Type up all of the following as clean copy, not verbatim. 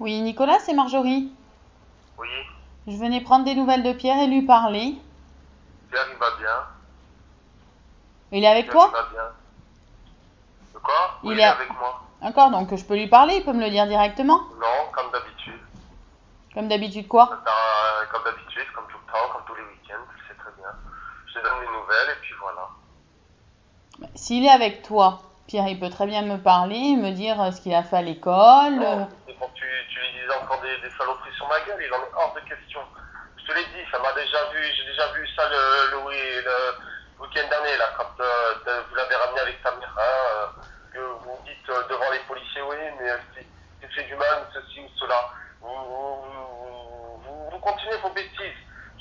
Oui, Nicolas, c'est Marjorie. Oui, Je venais prendre des nouvelles de Pierre et lui parler. Pierre il va bien. Il est avec Pierre il toi? va bien. De quoi? Oui, Il il est est... avec moi. D'accord, donc je peux lui parler, il peut me le dire directement? Non, comme d'habitude. Comme d'habitude quoi? Comme d'habitude, comme tout le temps, comme tous les week-ends, tu sais très bien. Je te donne les nouvelles et puis voilà. S'il est avec toi, Pierre, il peut très bien me parler, me dire ce qu'il a fait à l'école. Non, et quand tu lui disais encore des saloperies sur ma gueule, il en est hors de question. Je te l'ai dit, ça m'a déjà vu, j'ai déjà vu ça le week-end dernier, là, quand vous l'avez ramené avec ta mère, hein, que vous dites devant les policiers, oui, mais tu fais du mal, ceci ou cela. Vous continuez vos bêtises.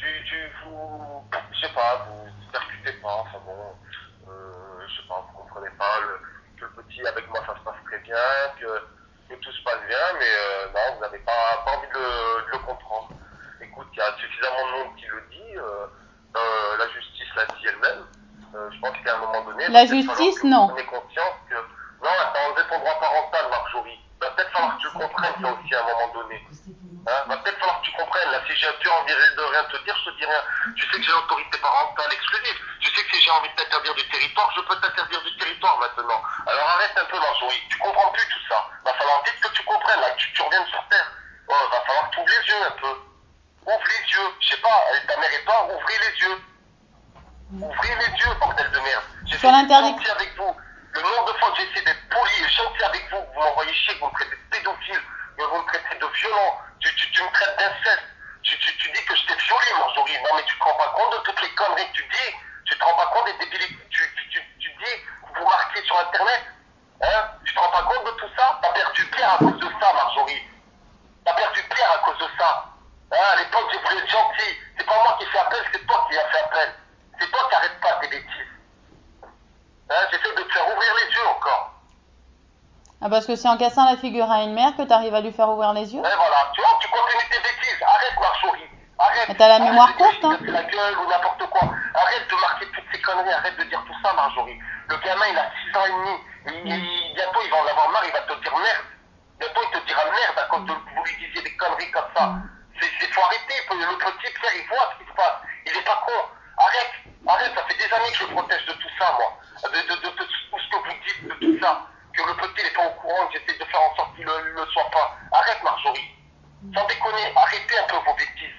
Je sais pas, vous ne percutez pas, enfin bon, je sais pas, vous comprenez pas que le petit avec moi ça se passe très bien, que tout se passe bien, mais non, vous n'avez pas envie de le comprendre. Écoute, il y a suffisamment de monde qui le dit, la justice l'a dit elle-même. Je pense qu'à un moment donné, il va La peut-être falloir justice, que vous non. preniez conscience que non, t'as enlevé ton droit parental, Marjorie. Il va peut-être falloir que tu comprennes ça aussi à un moment donné. Hein, va peut-être falloir que tu comprennes. Là, si j'ai plus envie de rien te dire, je te dis rien. Tu sais que j'ai l'autorité parentale exclusive. Tu sais que si j'ai envie de t'interdire du territoire, je peux t'interdire du territoire maintenant. Alors arrête un peu, Marjorie. Tu comprends plus tout ça. Va falloir vite que tu comprennes, là, que tu reviennes sur terre. Oh, va falloir que tu ouvres les yeux un peu. Ouvre les yeux. Je sais pas, ta mère et toi, ouvrez les yeux. Ouvrez les yeux, bordel de merde. J'ai Sur fait l'interdiction. gentil avec vous. Le nombre de fois que j'ai essayé d'être poli et gentil avec vous, vous m'envoyez chier, vous me traitez de pédophile, vous me traitez de violent, tu me traites d'inceste. Tu dis que je t'ai violé, Marjorie. Non, mais tu te rends pas compte de toutes les conneries que tu dis. Tu te rends pas compte des débilités. Tu dis que vous marquez sur Internet. Hein? Tu te rends pas compte de tout ça? T'as perdu Pierre à cause de ça, Marjorie. T'as perdu Pierre à cause de ça. Hein, à l'époque, j'ai voulu être gentil. C'est pas moi qui fais appel, c'est toi qui as fait appel. C'est toi qui arrêtes pas tes bêtises. Hein, j'essaie de te faire ouvrir les yeux encore. Ah, parce que c'est en cassant la figure à une mère que tu arrives à lui faire ouvrir les yeux? Et voilà, tu vois, tu continues tes bêtises. Arrête, Marjorie. Arrête. Mais t'as la mémoire Arrête de dire courte, hein? qu'il a fait la gueule ou n'importe quoi. Arrête de marquer toutes ces conneries. Arrête de dire tout ça, Marjorie. Le gamin, il a 6 ans et demi. Bientôt, il va en avoir marre. Il va te dire merde. Bientôt, il te dira merde à cause de vous lui disiez des conneries comme ça. Faut arrêter. Le petit Pierre, il voit ce qui se passe. Il est pas con. Arrête. Arrête. Ça fait des années que je le protège de tout ça, moi. De tout ce que vous dites, de tout ça. Que le petit n'est pas au courant, que j'essaie de faire en sorte qu'il le soit pas. Arrête, Marjorie. Sans déconner, arrêtez un peu vos bêtises.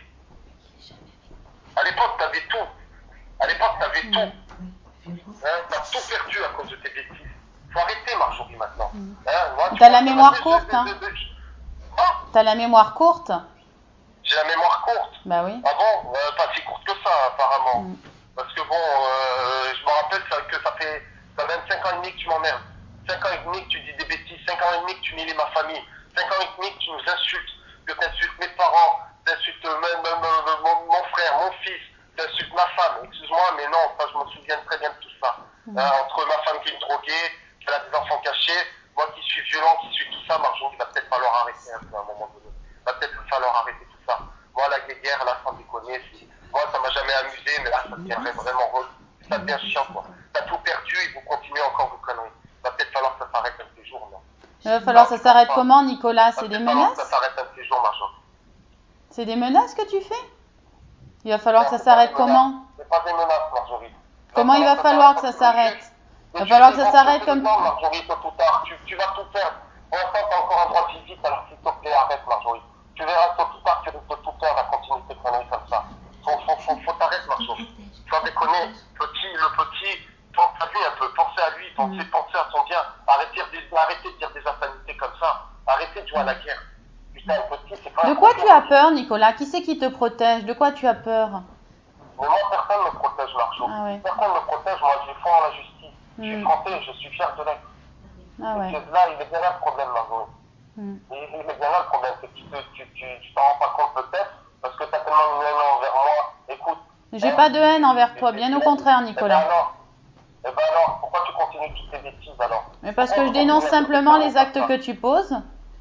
À l'époque, t'avais tout. À l'époque, t'avais tout. Hein, t'as tout perdu à cause de tes bêtises. Faut arrêter, Marjorie, maintenant. Hein, moi, T'as la mémoire courte, hein? Hein? T'as la mémoire courte? J'ai la mémoire courte. Bah oui. Ah bon? Pas si courte que ça, apparemment. Parce que bon, je me rappelle que ça fait 25 ans et demi que tu m'emmerdes. 5 ans et demi que tu dis des bêtises. 5 ans et demi que tu humilies ma famille. 5 ans et demi que tu nous insultes. Que tu insultes mes parents. Tu insultes mon frère, mon fils. Tu insultes ma femme. Excuse-moi, mais non, ça, je me souviens très bien de tout ça. Hein, entre ma femme qui est une droguée, qui a des enfants cachés, moi qui suis violent, qui suis tout ça, Marjorie, il va peut-être falloir arrêter un peu à un moment donné. Il va peut-être falloir arrêter tout ça. Moi, la guerre, là, sans déconner, moi, ça m'a jamais amusé, mais là, ça devient vraiment relou. Ça devient chiant, quoi. T'as tout perdu et vous continuez encore vos conneries. Il va peut-être falloir que ça s'arrête un de ces jours, non? Il va falloir que ça s'arrête comment, Nicolas? C'est des menaces? Ça s'arrête un de ces jours, Marjorie. C'est des menaces que tu fais? Il va falloir que ça s'arrête comment? C'est pas des menaces, Marjorie. Comment il va falloir que ça s'arrête? Il va falloir que ça s'arrête comme... Marjorie, tôt ou tard, tu vas tout faire. Pour l'instant, t'as encore un droit de visite, alors s'il te plaît, arrête, Marjorie. Tu verras tôt ou tard, tu risques de tout faire à continuer tes conneries comme ça. Faut t'arrêter, Marjorie. Sans déconner, le petit, pense à lui un peu, pensez à lui, pensez à son bien. Arrêtez de dire des insanités comme ça. Arrêtez de jouer à la guerre. Putain, le petit, c'est pas... De quoi tu as peur, Nicolas? Qui c'est qui te protège? De quoi tu as peur? Mais moi, personne ne me protège, Marjorie. Ah ouais. Personne ne me protège, moi, j'ai foi en la justice. Je suis français, je suis fier de l'être. Ah ouais. Là, il est bien là le problème, Marjorie. Il est bien là le problème, c'est que tu t'en rends pas compte peut-être, parce que tu as tellement une haine envers moi. Écoute. J'ai pas de haine envers toi, bien au contraire, Nicolas. Eh ben alors, pourquoi tu continues toutes tes bêtises alors? Mais parce que je dénonce simplement les actes que tu poses.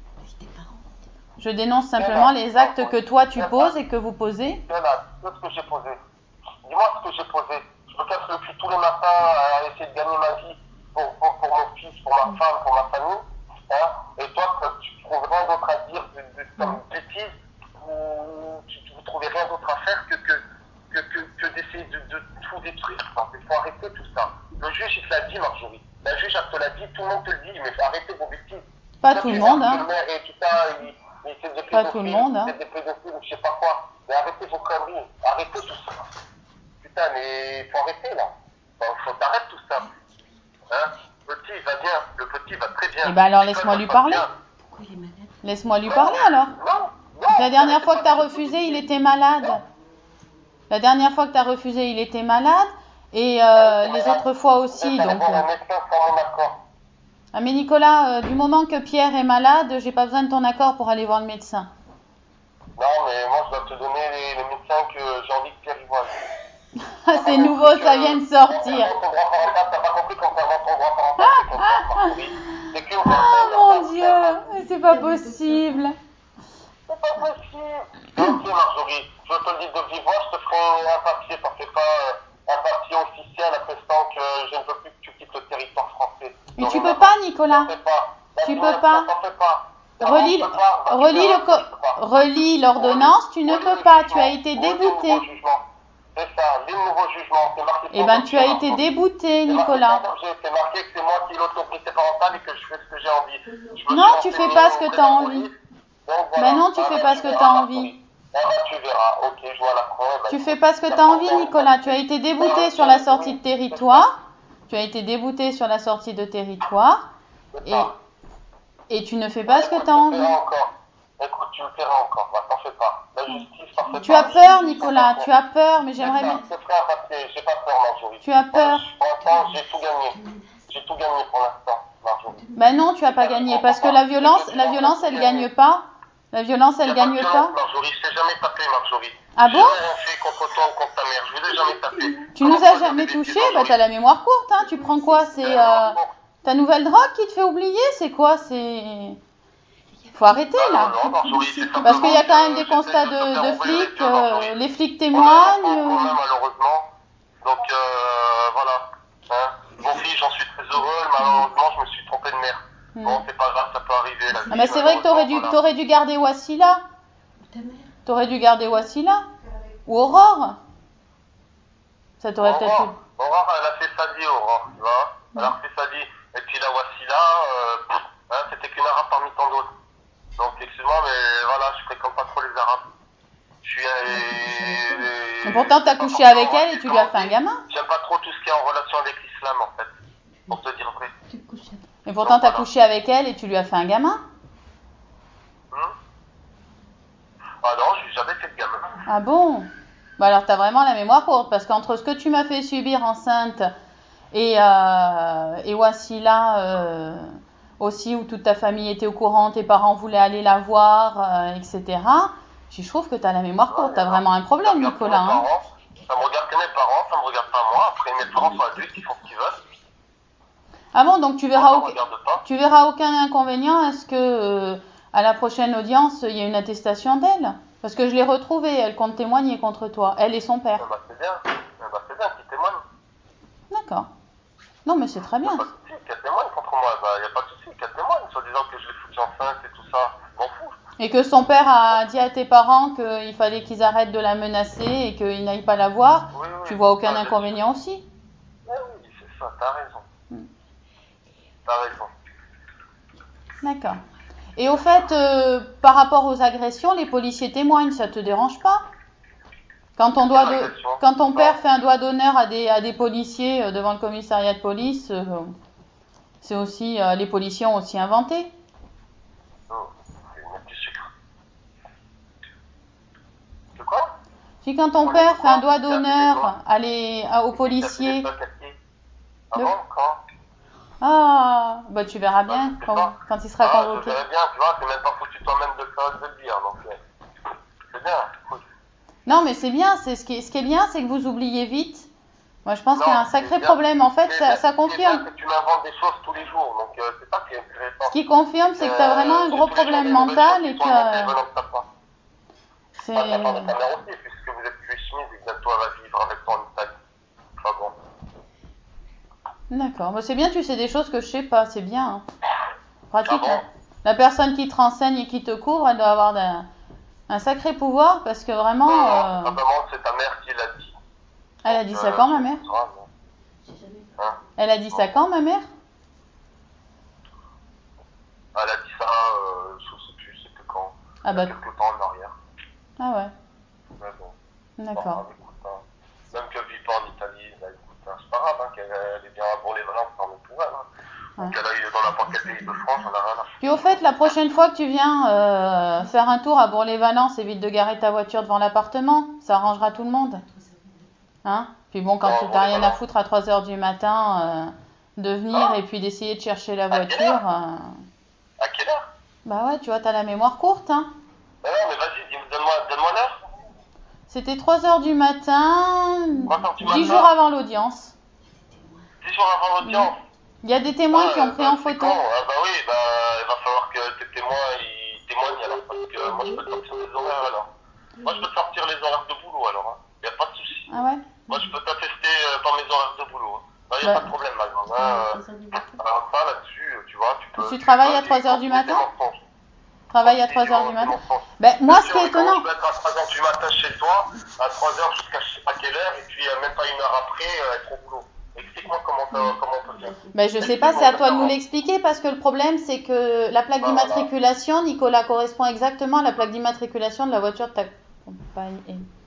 Je dénonce simplement les actes que toi tu poses et que vous posez. Qu'est-ce que j'ai posé? Dis-moi ce que j'ai posé. Je me casse le cul tous les matins à essayer de gagner ma vie pour mon fils, pour ma femme, pour ma famille. Hein? Et toi, tu trouves rien d'autre à dire tout le monde, hein. Le maire et tout ça, il fait des Pas tout le monde, hein. Il fait des pédophiles ou je sais pas quoi. Mais arrêtez vos conneries. Arrêtez tout ça. Putain, mais faut arrêter là. Faut t'arrêter tout ça. Hein? Le petit, il va bien. Le petit va très bien. Eh ben alors laisse-moi lui parler. Laisse-moi lui parler alors. La dernière fois que tu as refusé, il était malade. La dernière fois que tu as refusé, il était malade. Et les autres fois aussi. Donc, Ah mais Nicolas, du moment que Pierre est malade, j'ai pas besoin de ton accord pour aller voir le médecin. Non, mais moi je dois te donner les médecins que j'ai envie que Pierre y voie. Ah, c'est nouveau, ça vient de sortir. T'as pas compris qu'on t'invente ton droit parental, c'est que Ah mon Dieu, c'est pas possible. C'est pas possible. Ok Marjorie, je te le dis de vive voix, je te ferai un papier, ça fait pas un papier officiel attestant que je ne veux plus que tu quittes le territoire français. Et tu peux pas, Nicolas. Tu peux pas. Relis l'ordonnance, tu ne peux pas, tu as été débouté. C'est ça, lis le nouveau jugement. Eh ben, tu as été débouté, Nicolas. C'est marqué que c'est moi qui ai l'autorité parentale et que je fais ce que j'ai envie. Non, tu fais pas ce que tu as envie. Ben non, tu fais pas ce que tu as envie. Tu verras, ok, je vois la preuve. Tu fais pas ce que tu as envie, Nicolas. Tu as été débouté sur la sortie de territoire. Tu as été débouté sur la sortie de territoire. Et tu ne fais pas ce que tu as envie. Écoute, tu le feras encore, t'en fais pas. La justice, t'en fais pas. Tu as peur, Nicolas, tu as peur, mais j'aimerais bien. Je te ferai un papier, j'ai pas peur, Marjorie. Tu as peur. Pour l'instant, j'ai tout gagné. J'ai tout gagné pour l'instant, Marjorie. Ben non, tu as pas gagné, parce que la violence, elle gagne pas. La violence, elle gagne pas. Marjorie, je t'ai jamais tapé, Marjorie. Ah bon? J'ai rien fait contre toi ou contre ta mère, je vous ai jamais tapé. Tu nous as jamais touché? Bah t'as la mémoire courte, hein. Tu prends quoi? C'est ta nouvelle drogue qui te fait oublier? C'est quoi? C'est... Faut arrêter là. Non, Marjorie, parce qu'il y a quand même des constats de flics, les flics témoignent. Malheureusement. Donc voilà. Hein. Mon fils, j'en suis très heureux. Malheureusement, je me suis trompé de mère. Bon, c'est pas grave, ça peut arriver. Ah, mais c'est vrai que t'aurais dû garder Wassila. T'aurais dû garder Wassila. Ou Aurore. Ça t'aurait peut-être... Aurore, elle a fait sa vie, Aurore, tu vois. Elle a fait sa vie. Et puis la Wassila, c'était qu'une arabe parmi tant d'autres. Donc excuse-moi, mais voilà, je fréquente pas trop les arabes. Je suis... Et pourtant, t'as couché avec elle et tu lui as fait un gamin. J'aime pas trop tout ce qui est en relation avec l'islam, en fait. Pour te dire vrai. Et pourtant, t'as couché avec elle et tu lui as fait un gamin. Ah non, j'ai jamais fait de gamin. Ah bon? Bah alors, t'as vraiment la mémoire courte, parce qu'entre ce que tu m'as fait subir enceinte et Wassila aussi, où toute ta famille était au courant, tes parents voulaient aller la voir, etc. Je trouve que t'as la mémoire courte, t'as vraiment un problème, Nicolas. Hein. Ça me regarde que mes parents, ça me regarde pas moi. Après, mes parents sont adultes, ils font ce qu'ils veulent. Ah bon, donc tu verras aucun inconvénient à ce que à la prochaine audience, il y ait une attestation d'elle? Parce que je l'ai retrouvée, elle compte témoigner contre toi, elle et son père. C'est bien qu'ils témoignent. D'accord. Non, mais c'est très bien. Il n'y a pas de souci, qu'elle témoigne contre moi. Il n'y a pas de souci, qu'elle témoigne, soit disant que je l'ai foutu enceinte et tout ça. Je m'en fous. Et que son père a dit à tes parents qu'il fallait qu'ils arrêtent de la menacer et qu'ils n'aillent pas la voir, oui, tu vois aucun inconvénient aussi? Oui, c'est ça, t'as raison. T'as raison. D'accord. Et au fait, par rapport aux agressions, les policiers témoignent, ça te dérange pas? Quand ton père fait un doigt d'honneur à des policiers devant le commissariat de police, c'est aussi les policiers ont aussi inventé. De quoi? Si quand ton père fait un doigt d'honneur aux policiers. Ah bon, quand? Ah, bah tu verras bien quand il sera convoqué. Je verrai bien, tu vois, c'est même pas foutu toi-même de le dire, donc c'est bien, cool. Non, mais c'est bien, ce qui est bien, c'est que vous oubliez vite. Moi, je pense qu'il y a un sacré problème. En fait, ça confirme. C'est que tu m'inventes des choses tous les jours, donc c'est pas qui est intéressant. Ce qui confirme, c'est que tu as vraiment un gros problème mental et que... C'est... Ta mère aussi, puisque vous êtes plus chimiste et que toi va vivre avec toi en Italie. Enfin bon. D'accord, bah, c'est bien, tu sais des choses que je sais pas, c'est bien. Hein. Pratique. Ah bon? Hein. La personne qui te renseigne et qui te couvre, elle doit avoir un sacré pouvoir parce que vraiment... c'est ta mère qui l'a dit. Elle a dit ça quand, ma mère? Elle a dit ça quand, ma mère? Elle a dit ça Ah bah. Quelques temps en arrière. Ah ouais. Mais bon. D'accord. Même qu'elle vit pas en Italie, bah, écoute, c'est pas grave, qu'elle est bien à Bourg-les-Valences, tant mieux pour elle. Donc elle aille dans n'importe quel pays de France, on n'a rien à faire. Puis au fait, la prochaine fois que tu viens faire un tour à Bourg-les-Valences, évite de garer ta voiture devant l'appartement, ça arrangera tout le monde. Hein? Puis bon, quand tu n'as rien à foutre à 3h du matin, de venir et puis d'essayer de chercher la voiture. À quelle heure? Bah ouais, tu vois, t'as la mémoire courte, hein. Non, mais vas-y, donne-moi l'heure. C'était 3h du matin, 10 jours avant l'audience. 10 jours avant l'audience? Il y a des témoins qui ont pris en photo. Ah bah oui, il va falloir que tes témoins ils témoignent alors, parce que moi je peux te sortir les horaires alors. Moi je peux te sortir les horaires de boulot alors, il n'y a pas de souci. Ah ouais? Moi je peux t'attester par mes horaires de boulot. Il n'y a pas de problème ma grande. Alors ça là-dessus, tu vois, tu peux... Tu travailles à 3h du matin? Travaille à 3h du matin. Ben, moi, ce qui est étonnant. Tu peux être à 3h du matin chez toi, à 3h jusqu'à je sais pas quelle heure, et puis même pas une heure après, être au boulot. Explique-moi comment on peut faire. Ben, je sais pas, c'est à toi de nous l'expliquer, parce que le problème, c'est que la plaque d'immatriculation, Nicolas, correspond exactement à la plaque d'immatriculation de la voiture de ta compagne.